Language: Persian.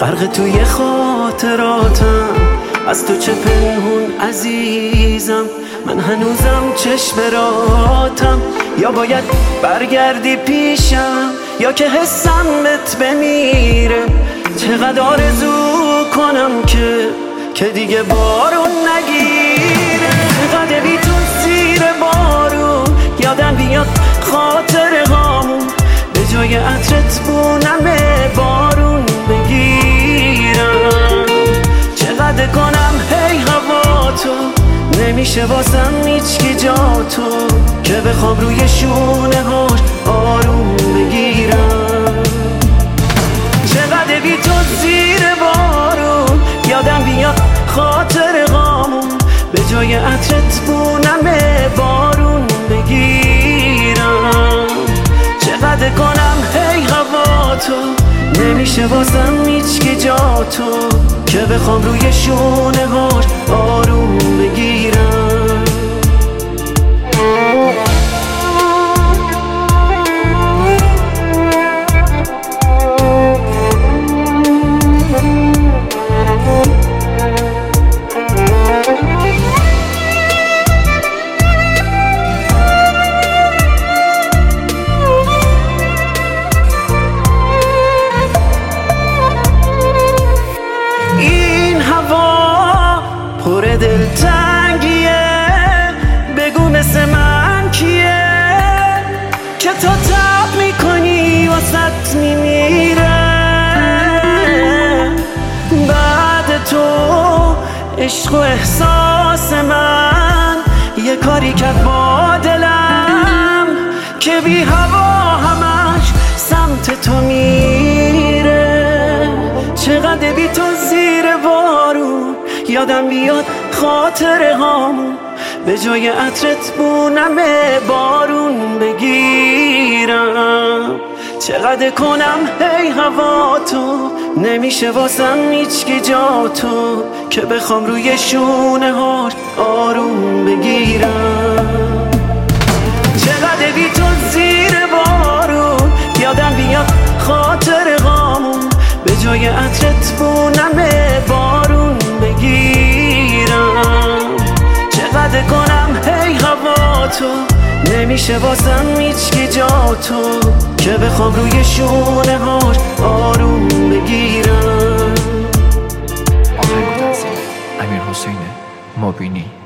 غرق توی خاطراتم، از تو چه پنهون عزیزم. من هنوزم چشم براتم، یا باید برگردی پیشم یا که حسم بهت بمیره. چقدر آرزو کنم که دیگه بارون نگیره. چقدر بی تو زیر بارون یادم بیاد خاطر هامون، به جای عطرت بونم بارون بگیرم. چقدر کنم هی هوا تو، نمیشه واسم هیچکی جا تو، که بخوام روی شونه هاش آروم بگیرم. چقدر بی تو زیر بارون یادم بیاد خاطر هامون، به جای عطرت بونم بارون بگیرم. چقدر کنم هی هوا تو، نمیشه واسم هیچکی جا تو، که بخوام روی شونه هاش آروم بگیرم. پر دلتنگیه، بگو مثل من کیه که تو تب میکنی واسط میمیره. بعد تو عشق و احساس من یه کاری کرد با دلم، که بی هوا همش سمت تو میره. چقدر بی تو زیر بارون یادم بیاد خاطر هامون، به جای عطرت بونم بارون بگیرم. چقدر کنم هی هوا تو، نمیشه واسم هیچکی جا تو، که بخوام روی شونه هاش آروم بگیرم. چقدر بی تو زیر بارون یادم بیاد خاطر هامون، به جای عطرت بونم بارون بگیرم. چقدر کنم هی هوا تو، نمیشه واسم هیچکی جا تو، که بخوام روی شونه هاش آروم بگیرم. امیرحسین مبینی.